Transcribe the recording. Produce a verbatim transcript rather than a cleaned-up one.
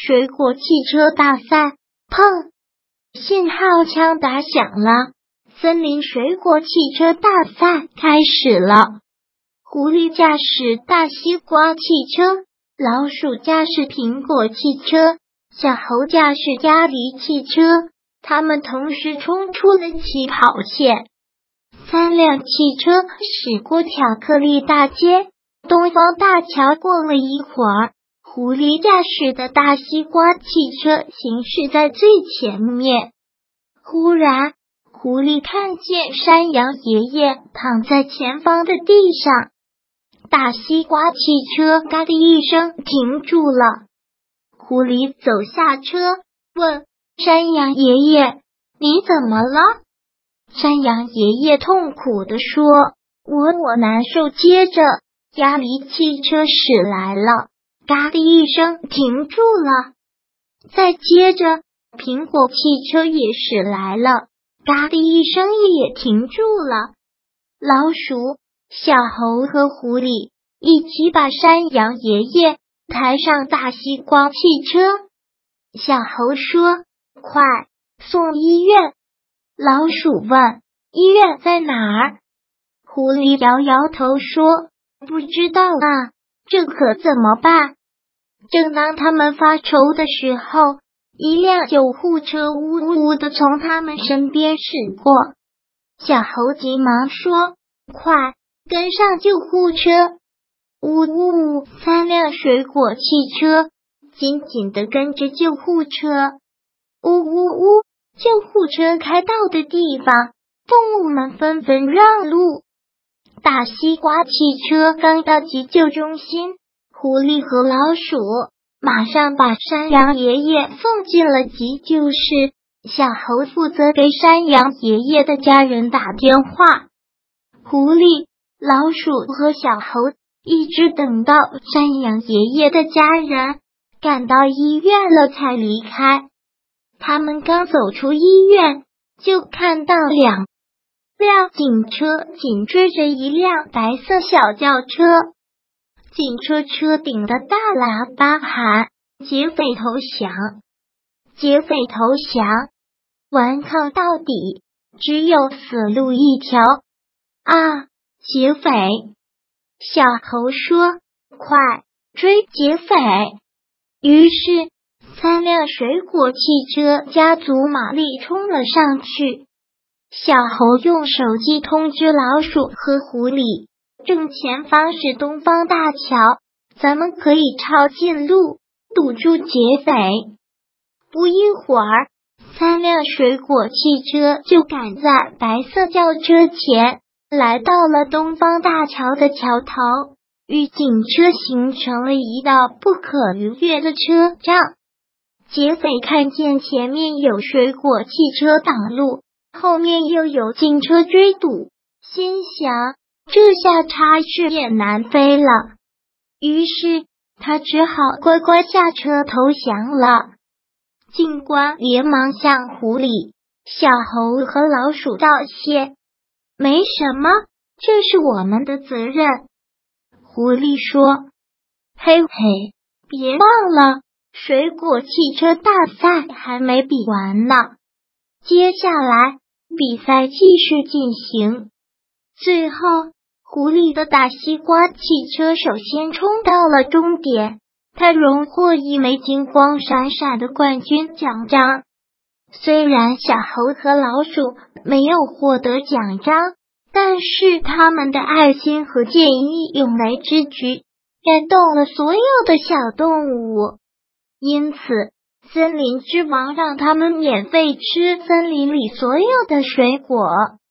水果汽车大赛。砰！信号枪打响了，森林水果汽车大赛开始了。狐狸驾驶大西瓜汽车，老鼠驾驶苹果汽车，小猴驾驶鸭梨汽车，他们同时冲出了起跑线。三辆汽车驶过巧克力大街，东方大桥。过了一会儿，狐狸驾驶的大西瓜汽车行驶在最前面。忽然，狐狸看见山羊爷爷躺在前方的地上，大西瓜汽车嘎的一声停住了。狐狸走下车，问山羊爷爷：“你怎么了？”山羊爷爷痛苦地说：“我我难受。”接着，鸭梨汽车驶来了，嘎的一声停住了。再接着，苹果汽车也驶来了，嘎的一声也停住了。老鼠、小猴和狐狸一起把山羊爷爷抬上大西瓜汽车。小猴说：“快，送医院。”老鼠问：“医院在哪儿？”狐狸摇摇头说：“不知道啊，这可怎么办？”正当他们发愁的时候，一辆救护车呜呜地从他们身边驶过。小猴急忙说：“快，跟上救护车！”呜呜呜！三辆水果汽车紧紧地跟着救护车。呜呜呜！救护车开到的地方，动物们纷纷让路。大西瓜汽车刚到急救中心，狐狸和老鼠马上把山羊爷爷送进了急救室。小猴负责给山羊爷爷的家人打电话。狐狸、老鼠和小猴一直等到山羊爷爷的家人赶到医院了才离开。他们刚走出医院，就看到两辆警车紧追着一辆白色小轿车。警车车顶的大喇叭喊：“劫匪投降！劫匪投降！顽抗到底，只有死路一条！”啊，劫匪！小猴说：“快，追劫匪！”于是三辆水果汽车加足马力冲了上去。小猴用手机通知老鼠和狐狸，正前方是东方大桥，咱们可以抄近路，堵住劫匪。不一会儿，三辆水果汽车就赶在白色轿车前，来到了东方大桥的桥头，与警车形成了一道不可逾越的车障。劫匪看见前面有水果汽车挡路，后面又有警车追堵，心想这下差事也难飞了。于是他只好乖乖下车投降了。警官连忙向狐狸、小猴和老鼠道谢：“没什么，这是我们的责任。”狐狸说：“嘿嘿，别忘了，水果汽车大赛还没比完呢。接下来比赛继续进行。”最后，狐狸的大西瓜汽车首先冲到了终点，他荣获一枚金光闪闪的冠军奖章。虽然小猴和老鼠没有获得奖章，但是他们的爱心和见义勇为之举感动了所有的小动物，因此森林之王让他们免费吃森林里所有的水果。